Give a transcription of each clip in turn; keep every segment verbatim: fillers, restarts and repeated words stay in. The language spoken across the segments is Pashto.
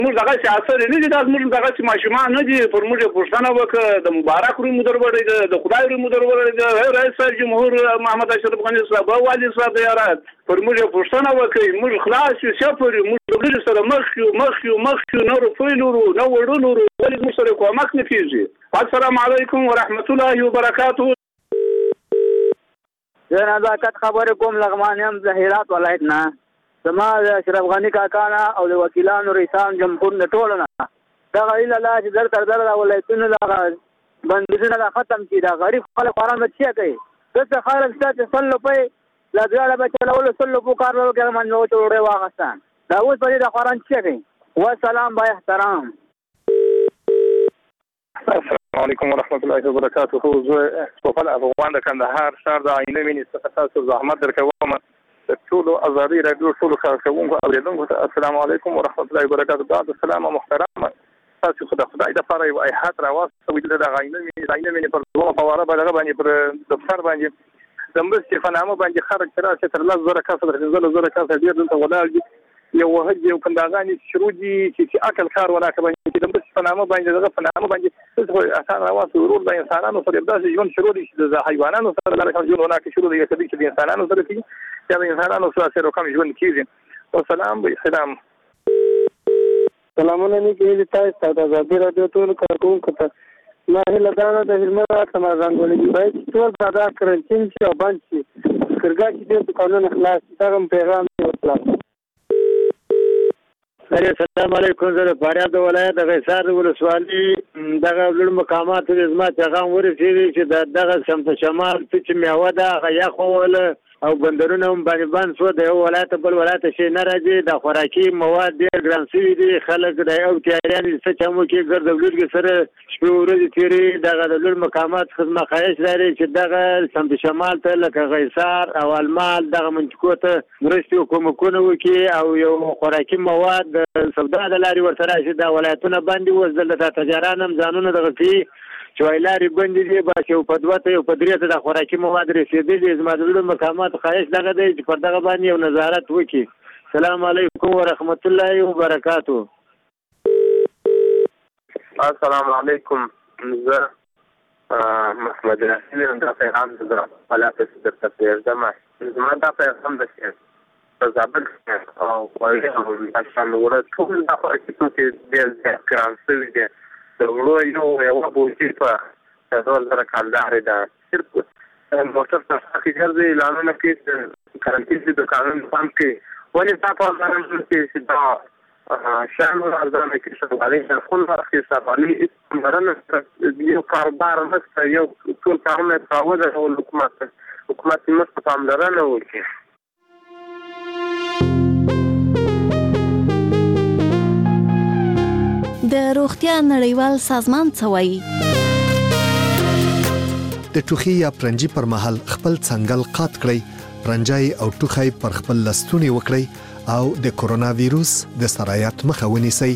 موږ دغه سیاست نه دي دا موږ دغه ماشومان نه دي پر موږ پښتنه وکړه د مبارک روی مدر وړي د خدای روی مدر وړي رئیس جمهور محمد اشرف غنی صاحب والي صاحب یارات پر موږ پښتنه وکړي موږ خلاص یو سفر موږ د سره مخ یو مخ یو مخ یو نور فیلورو نو وړونو ولې موږ سره کومک نه کیږي السلام علیکم ورحمت الله وبرکاته زه نزاکت خبرې کوم لغمان یم د هرات ولایت نه زما د اشرف غنی کاکا نه او د وکیلانو ریسان جمهور نه ټول نه دغه ایله لا چې در تر در ولایتونه دغه بندیزونه ختم کړي دا غریب خلک خوران بچي کوي دغه خلک چې سلو په لږه به چلول سلو په کار وکړي من نو چوره واغستان دا اوس په دې خوران چي کوي والسلام با احترام. السلام علیکم ورحمت الله وبرکاته. زه خپل افغان د کندهار شهر د عینه مینې څخه تاسو زحمت درکوم ټول ازادي رادیو ټول خلکو اوریدونکو ته السلام علیکم ورحمت الله وبرکاته. بعد السلام محترم تاسو خدای خدای د فارای او ایحات راوستو د عینه مینې عینه مینې پر دوه فواره باندې باندې پر دفتر باندې زموږ چې فنامه باندې خرج تر چې تر لږ زره کسر تر زره کسر ډیر دلته ولاړ یو وهج یو کنداغانی شروع دي چې عقل کار ولا کوي چې د بس فنامه باندې دغه فنامه باندې څه اسان راوځي ورور د انسانانو سره داسې ژوند شروع دي چې د حیواناتو سره دغه ژوند ونه کې شروع دي چې د انسانانو سره کې چې د انسانانو سره کوم ژوند کیږي او سلام به سلام سلامونه نه کېږي تاسو ته د ازادي رادیو ټول کارکونکو ته ما هله دا د هلمند سم رنګولې باید ټول دا کړل چې او باندې څنګه چې د قانون خلاص څنګه پیغام ورکړل. السلام علیکم. زه فاریاب د ولایت د غیصار ولسوالي دغه لوړ مقامات د زما پیغام ورسېږي چې دغه سمت شمال چې میوه ده یا خو او بندرونه هم باندې بند شو د یو ولایت بل ولایت شي نه راځي د خوراکي مواد ډېر ګران شوي دي خلک د یو تیاریان څه چمو کې ګرځولګي سره شپې ورځې تیري دغه د لوړ مقامات خدمت خواهش لري چې دغه سمت شمال ته لکه غیصار او المال دغه منطقو ته مرستې حکومتونه وکړي او یو خوراکي مواد سودا د لارې ورته راشي دا ولایتونه باندې اوس دلته تجاران هم ځانونه دغه کوي چې وایلاري بندې دي بس یو په دوه ته یو په درې ته د خوراکي مواد رسېدلي زما د لوړ مقامات خواهش دغه دی چې پر دغه باندې یو نظارت وکړي. السلام علیکم ورحمت الله وبرکاته. السلام علیکم. زه محمد رسول دا پیغام د ولایت د تفسیر زما زما دا پیغام د شي په زابل او وایي او تاسو نور ټول دا په کې د کرانسوي دي ورو یو یو بوجي په ډول سره کالدار ده صرف موټر څخه ګرځي اعلانونه کې کارنټین د قانون پام کې ولې تاسو غواړم چې دا شامل ارزانه کې شغالي د خپل وخت استعمالي مرنه یو کاربار مست یو ټول کارونه تعوض او حکومت حکومت مست پاملرنه وکړي. د روغتیا نړیوال سازمان څه وایي؟ د ټوخي یا پرنجي پر مهال خپل څنګل قات کړئ، پرنجای او ټوخی پر خپل لستونی وکړئ او د کورونا ویروس د سرایت مخه ونیسئ.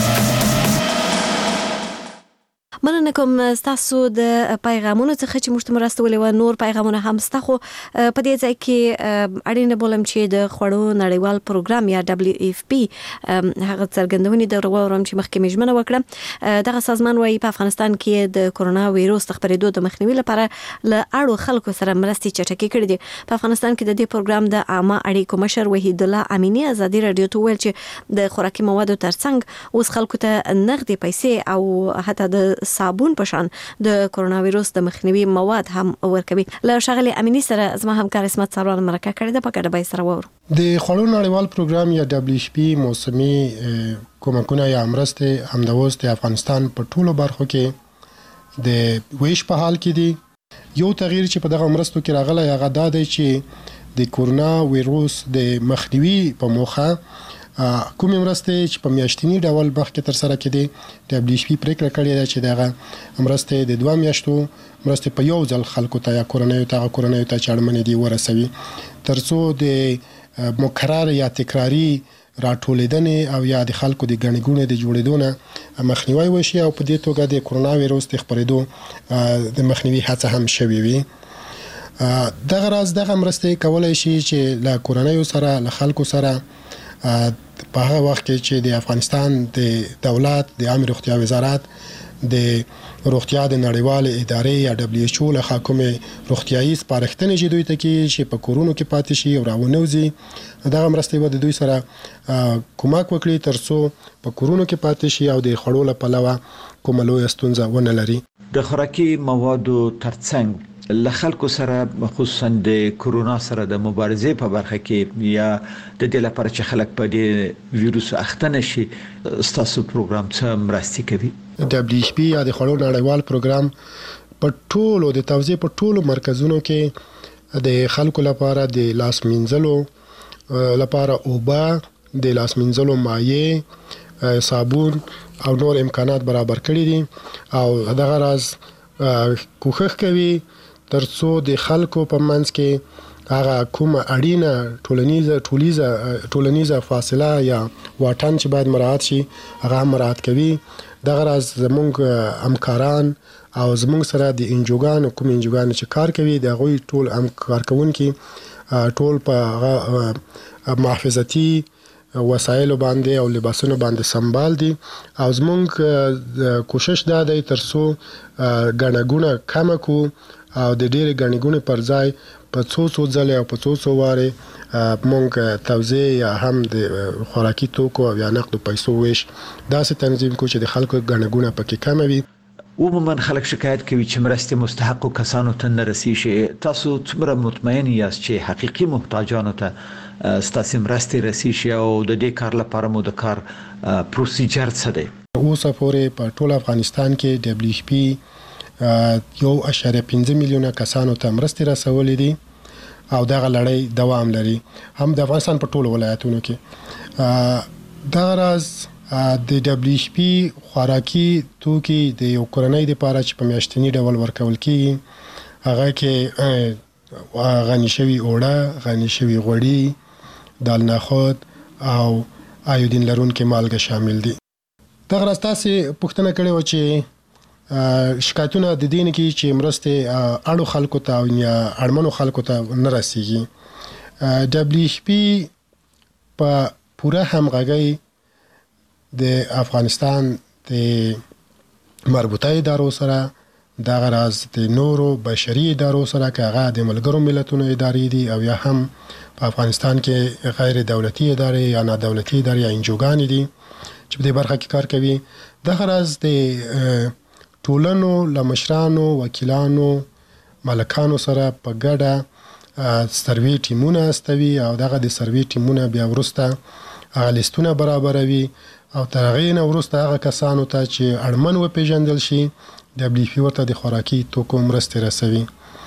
مننه کوم تاسو د پیغامونو څخه چې موږ ته مرستولې و. نور پیغامونه هم ستا خو په دې ځای کې اړینه بولم چې د خوړو نړیوال پروګرام یا دبلیو ایف پی هغه څرګندونې د وروم چې مخکې مجمنه وکړه. دغه سازمان وايي په افغانستان کې د کورونا وایروس خپرېدو د مخنیوي لپاره له اړو خلکو سره مرستې چټکې کړې دي. په افغانستان کې د دې پروګرام د عامه اړیکو مشر وحید الله امینی ازادي رادیو ته ویل چې د خوراکي موادو ترڅنګ اوس خلکو ته نغدي پیسې او حتی د صابون په شان د کورونا وایروس د مخنیوي مواد هم ورکوي. له ښاغلي امینی سره زما همکار اسمت سروان مرکه کړې ده، په ګډه به سره وورو. د خوړو نړیوال پروګرام یا دبلیو ایف پی موسمي کومکونه یا مرستې همداوس د افغانستان په ټولو برخو کې د ویش په حال کې دي. یو تغییر چې په دغه مرستو کې راغلی هغه دا دی چې د کورونا وایروس د مخنیوي په موخه کومې مرستې چې په میاشتني ډول مخکې ترسره کېدې دبلیو ایف پی پریکړه کړې ده چې دغه مرستې د دوه میاشتو مرستې په یو ځل خلکو ته یا کورنیو ته هغه کورنیو ته چې اړمنې دي ورسوي تر څو د مکرر یا تکراري راټولېدنې او یا د خلکو د ګڼې ګوڼې د جوړېدو نه مخنیوی وشي او په دې توګه د کورونا وایروس د خپرېدو د مخنیوي هڅه هم شوې وي. دغه راز دغه مرستې کولی شي چې له کورنیو سره له خلکو سره په هغه وخت کې چې د افغانستان د دولت د عامه روغتیا وزارت د روغتیا د نړیوال ادارې یا دبليو ایچ او له حکومت روغتیايي سپارښتنې چې دوی ته کې چې په کورونو کې پاتې شي او راونوځي دا مرسته و د دوی سره کومک وکړي ترڅو په کورونو کې پاتې شي او د خړو له پلوه کومه لویه ستونزه ونه لري. د خوراکي موادو ترڅنګ له خلکو سره خصوصا د کورونا سره د مبارزې په برخه کې یا د دې لپاره چې خلک په دې ویروس اخته نشي ستاسو پروګرام څه مرستې کوي؟ دبليو ایچ پی یا د خړو نړیوال پروګرام په ټولو د توزیع په ټولو مرکزونو کې د خلکو لپاره د لاس مینځلو لپاره اوبه د لاس مینځلو مایع صابون او نور امکانات برابر کړی دي او دغه راز کوښښ کوي ترڅو د خلکو په منځ کې هغه کومه اړینه ټولنیزه ټولیزه ټولنیزه فاصله یا واټن چې باید مراعات شي هغه مراعات کوي. دغه راز زمونږ همکاران او زمونږ سره د انجوګان کوم انجوګان چې کار کوي د غوي ټول همکار کوونکي ټول په محافظتي وسایل باندې او لباسونو باندې سنبال دي او زمونږ کوشش دا دی ترڅو غنګونه کم کو او د ډېر غنګونه پر ځای په څو څو ځله او په څو څو واره مونږ توزیع یا هم د خوراکي توکو او یا نقد پیسو ویش داسې تنظیم کو چې د خلکو غنګونه پکې کم وي. عموما خلک شکایت کوي چې مرستې مستحق کسانو ته نه رسیږي. تاسو څومره مطمئن یاست چې حقيقي محتاجانو ته ستاسو مرستې رسیږي او د دې کار لپاره مو د کار پروسیجر څه دی؟ اوسه پورې په ټول افغانستان کې دبليو ایچ پی یو اشاریه پنځه میلیونه کسانو ته مرستې رسولې دي او دغه لړۍ دوام لري هم د افغانستان په ټولو ولایتونو کې. دغه راز د دبليو ایچ پی خوراکي توکي د یو کورنۍ لپاره چې په میاشتني ډول ورکول کیږي هغه کې غني شوی اوړه، غني شوی غوړي، دال نخود او ایودین لرونکي مالګه شامل دي. دغه راز تاسو پوښتنه کړې و چې شکایتونه د دین کې چې مرسته اړو خلکو ته یا اړمنو خلکو ته نه رسیږي. دبليو ایچ پی په پوره همغږي د افغانستان د مربوطه ادارو سره دغه راز د نورو بشري ادارو سره کاغه د ملګرو ملتونو ادارې دي او یا هم په افغانستان کې غیر دولتي ادارې یا نه دولتي ادارې یا انجوګان دي چې په دې برخه کې کار کوي. دغه راز د ټولنو لمشرانو وکیلانو ملکانو سره په ګډه سروي ټیمونه استوي او دغه د سروي ټیمونه بیا ورسته هغه لیستونه برابروي او تر هغه نه ورسته هغه کسانو ته چې اړمن و پیژندل شي دبليو ایچ پی ورته د خوراکي توکو مرستې رسوي.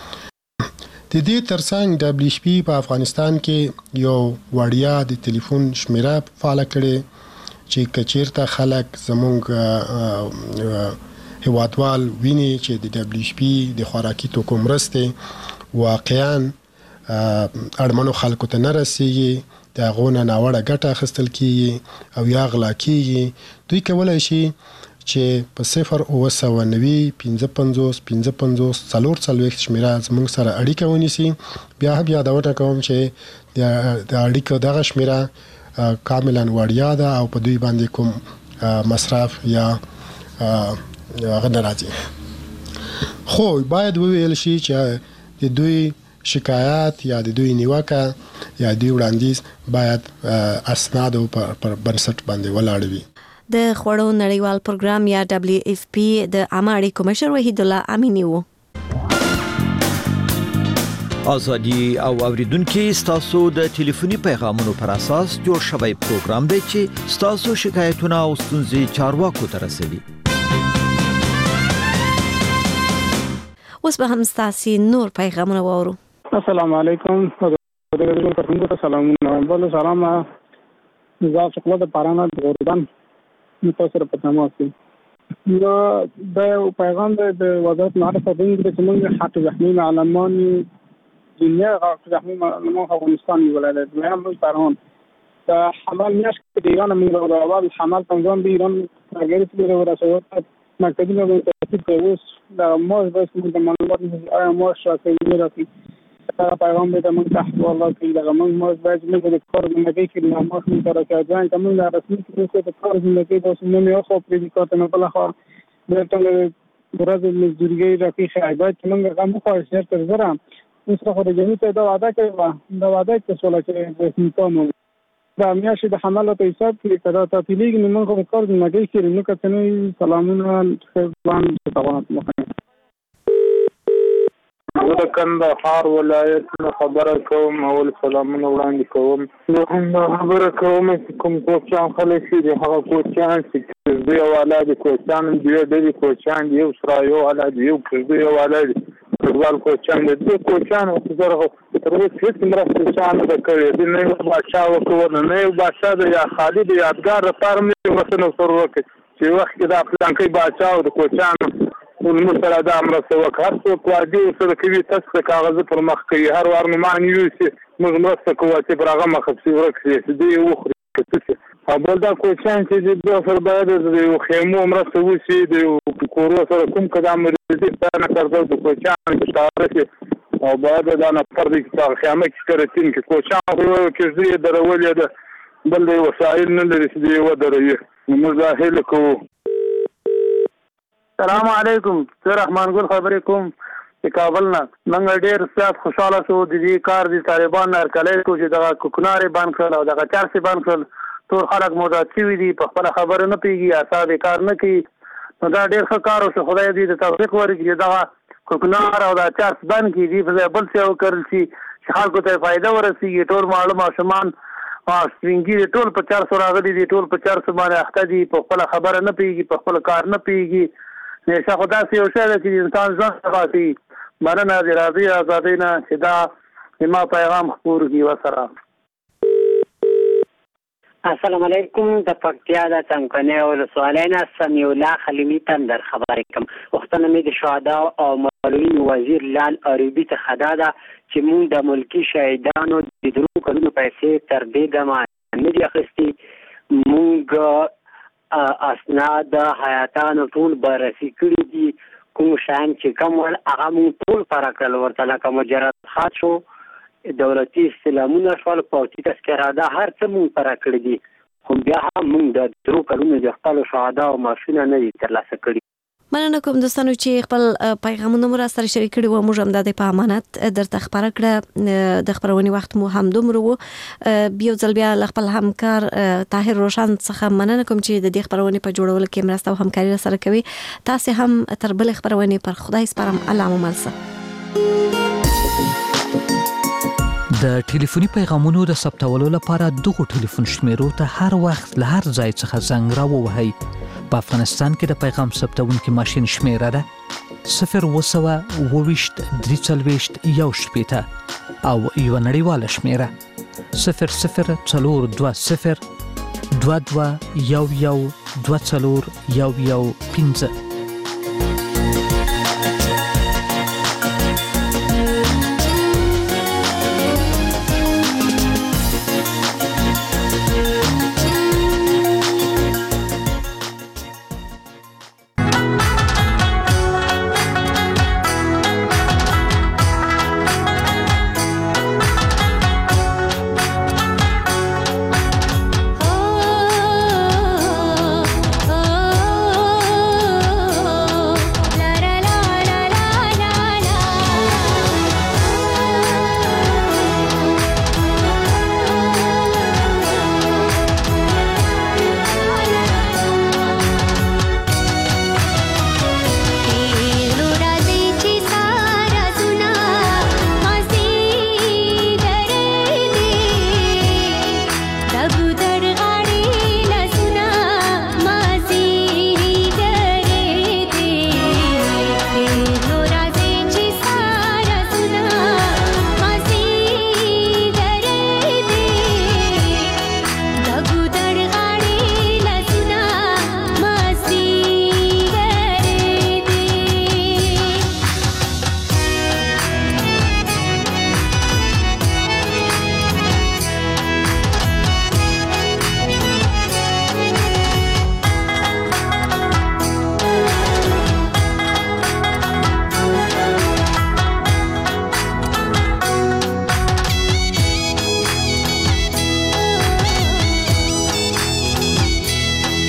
د دې ترڅنګ دبليو ایچ پی په افغانستان کې یو وړیا د ټلیفون شمیره فعال کړي چې کچیرته خلک زمونږ هیوادوال ویني چې د دبليو ایچ پی د خوراکي توکو مرستې واقعاً اړمنو خلکو ته نه رسیږي د غونه ناوړه ګټه اخیستل کیږي او یا غلا کیږي. دوی کولای شي چې په صفر او سوه نوي پنځه پنځوس پنځه پنځوس څلور څلوېښت شمیره زموږ سره اړیکه ونیسي. بیا هم یادونه کوم چې د اړیکو دغه شمیره کاملا وړیا ده او په دوی باندې کوم مصرف یا هغه ناراضي. خو باید وویل شي چې د دوی شکایت یا د دوی نیوکه یا دوی وړاندیز باید اسناد پر بنسټ باندې ولاړ وي. د خوړو نړیوال پروګرام یا دبليو ایف پی د عامه اړیکو مشر وحید الله امینی وو. ازادي او اوریدونکو ستاسو د ټلیفوني پیغامونو پر اساس جوړ شوی پروګرام دی چې ستاسو شکایتونه او ستونزې چارواکو ته رسوي. اوس به هم ستاسو نور پیغامونه وورو. السلام علیکم. سلامونه بل سلام نظام شکل د پارانه غوربان متاثر پتمو اسی نو د پیغام د وزارت معرفت د موږ حتی زخمی معلمان دنیا زخمی معلمان افغانستان ولایت میام روز پران د حمل میاش د ایران موږ د اول حمل تنظیم د ایران اگر څه د رسوت مکتبونه د ترتیب کوي د موږ بس د معلومات آیا موږ شاکې راځي دا پیغام دې موږ ته والله کې دا موږ موږ باید موږ د کار زندگی کې نه مخ نه راځي چې موږ رسمي کې د کار زندگی د سیمه یو خو پریکات نه بل خو درته درځي مزدوري راکې خایبات چې موږ کوم خو شهر تر زره اوس خو د جمعیت دا وعده کړو دا وعده چې سوال چې د سیمه دا میاشتې د حمله په حساب کې کدا ته تلیګ نه موږ کار زندگی کې نو کتنې سلامونه خپل تاوانات مخه زه کندهار ولایت نه خبره کوم او سلامونه وړاندې کوم نو هم خبره کوم چې کوم کوچان خلک دي هغه کوچان چې دوی والا دي کوچان دی د کوچان دی سرایو والا دی یو کړي والا دي فوټبال کوچان دي کوچان او زره تر څو چې مرسته شان د کړي د نه بادشاہ وکړو نه یو بادشاہ د یا خالد یادګار لپاره مې وسنه سر وکړي چې وخت دا پلان کوي بادشاہ او د کوچان والمسألة دا مرسته وکړ څو واجب سره کوي تاسو کاغذ پر مخ کوي هر وار نه معنی یوسي موږ مرسته کوو چې برغه مخ په ورکړي دی وخري او بل دا کوچان چې د سر باید د خیمو مرسته وسی د کورو سره کوم قدم دې ستانه کړو د کوچان اشاره او باید دا نه پر دې چې خیمه کې کړتین کې کوچان یو کې زی درولې ده بل د وسایل نه لري چې و درې موږ ظاهر کوو. السلام علیکم زه رحمان ګل خبرې کوم د کابل نه. موږ ډېر زیات خوشحاله شو د دې کار د طالبان هرکلی کو چې دغه کوکنارې بند کړل او دغه چرسې بند کړل. ټول خلک معتاد شوي دي په خپله خبره نه پوهېږي اعصاب یې کار نه کوي. نو دا ډېر ښه کار وشو خدای دې د توفیق ورکړي چې دغه کوکنار او دا چرس بند کړي دي په ځای بل څه وکړل شي چې خلکو ته فایده ورسېږي. ټول ماړه ماشومان سپین ږیري ټول په چرسو راغلي دي ټول په چرسو باندې اخته دي په خپله خبره نه پوهېږي په خپل کار نه پوهېږي. نشه خو داسې یو شی ده چې انسان ځان ساتي. مننه د راډیو ازادۍ نه چې دا زما پیغام خپور کړي وسره. السلام علیکم د پکتیا د څمکنیو ولسوالۍ نه سمیع الله خلیمي تندر خبرې کوم. غوښتنه مې د شهدا او معلولین وزیر لال عربي څخه دا ده چې موږ د ملکي شهیدانو د درو کلونو پیسې تر دې دمه نه دي اخیستې. موږ اسناد حیاتانو ټول بررسي کړي دي. کوم شیان چې کم ول هغه موږ ټول پاره کړل ورته لکه مجرد خط شو دولتي استلامونه شول پوځي تذکره دا هر څه موږ پاره کړي دي خو بیا هم موږ د درو کلونو د خپلو شهدا او معاشونه نه دي ترلاسه کړي. مننه کوم دوستانو چې خپل پیغامونه مو را سره شریک کړي وو. موږ هم د په امانت درته خبره کړه د خبرونې وخت مو هم دومره وو. بیا ځل بیا خپل همکار طاهر روشن څخه مننه کوم چې د دې خبرونې په جوړولو کې مرسته او همکاري سره کوي. تاسو هم تر بل خبرونې پر خدای سپارم. الله مو ملسه. د ټلیفوني پیغامونو د ثبتولو لپاره دغه ټلیفون شمیرو ته هر وخت له هر ځای څخه زنګ راووهئ. په افغانستان کې د پیغام ثبتونکي ماشین شمیره ده صفر اوه سوه اوه ویشت درې څلوېښت یو شپېته او یوه نړیواله شمیره صفر صفر څلور دوه صفر دوه دوه یو یو دوه څلور یو یو پنځه.